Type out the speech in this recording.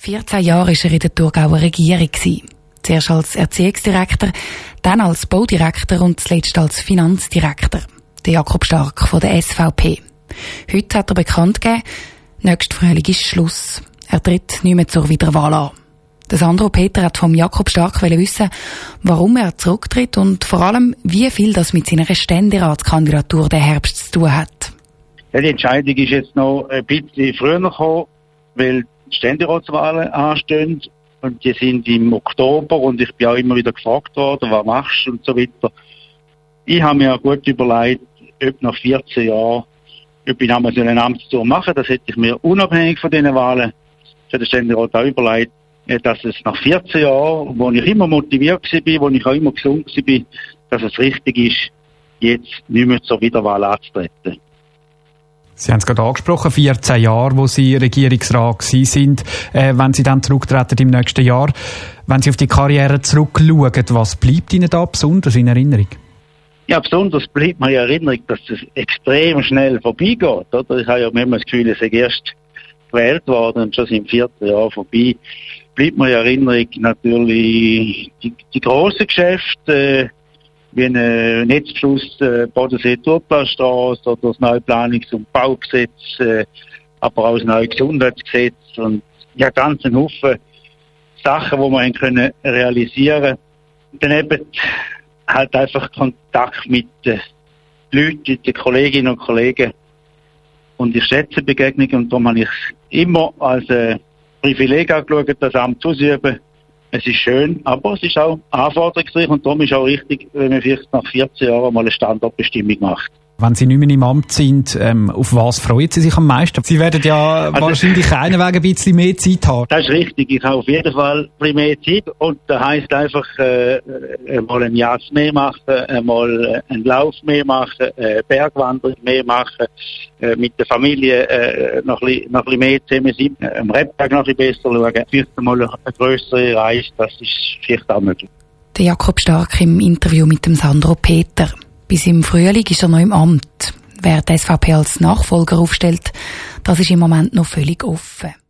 14 Jahre war er in der Thurgauer Regierung. Zuerst als Erziehungsdirektor, dann als Baudirektor und zuletzt als Finanzdirektor. Der Jakob Stark von der SVP. Heute hat er bekannt gegeben, nächsten Frühling ist Schluss. Er tritt nicht mehr zur Wiederwahl an. Der Sandro Peter hat vom Jakob Stark wissen, warum er zurücktritt und vor allem, wie viel das mit seiner Ständeratskandidatur den Herbst zu tun hat. Ja, die Entscheidung ist jetzt noch ein bisschen früher gekommen, weil die Ständeratswahlen anstehen und die sind im Oktober und ich bin auch immer wieder gefragt worden, was machst du und so weiter. Ich habe mir gut überlegt, ob nach 14 Jahren, ob ich einmal so eine Amtstour mache. Das hätte ich mir unabhängig von diesen Wahlen für den Ständerat auch überlegt, dass es nach 14 Jahren, wo ich immer motiviert war, wo ich auch immer gesund war, dass es richtig ist, jetzt nicht mehr zur Wiederwahl anzutreten. Sie haben es gerade angesprochen, 14 Jahre, wo Sie Regierungsrat sind. Wenn Sie dann zurücktreten im nächsten Jahr, wenn Sie auf die Karriere zurückschauen, was bleibt Ihnen da besonders in Erinnerung? Ja, besonders bleibt mir in Erinnerung, dass es extrem schnell vorbeigeht. Oder? Ich habe ja manchmal das Gefühl, es sei erst gewählt worden und schon sind 14 Jahre vorbei. Bleibt mir in Erinnerung natürlich die grossen Geschäfte, wie ein Netzbeschluss Bodensee-Thurgaustrasse oder das neue Planungs- und Baugesetz, aber auch das neue Gesundheitsgesetz und ja, ganz ein Haufen Sachen, die wir können realisieren. Dann eben halt einfach Kontakt mit den Leuten, mit den Kolleginnen und Kollegen. Und ich schätze Begegnungen und darum habe ich es immer als Privileg angeschaut, das Amt auszuüben. Es ist schön, aber es ist auch anforderungsreich und darum ist auch richtig, wenn man vielleicht nach 14 Jahren mal eine Standortbestimmung macht. Wenn Sie nicht mehr im Amt sind, auf was freuen Sie sich am meisten? Sie werden ja wahrscheinlich einen Weg ein bisschen mehr Zeit haben. Das ist richtig. Ich habe auf jeden Fall ein bisschen mehr Zeit und das heisst einfach, mal ein Jahr mehr machen, mal einen Lauf mehr machen, Bergwanderung mehr machen, mit der Familie noch ein bisschen mehr zusammen sein, am Rebberg noch ein bisschen besser schauen, vielleicht mal eine grössere Reise, das ist vielleicht auch möglich. Der Jakob Stark im Interview mit dem Sandro Peter. Bis im Frühling ist er noch im Amt. Wer die SVP als Nachfolger aufstellt, das ist im Moment noch völlig offen.